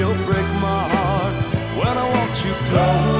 you'll break my heart when I want you close.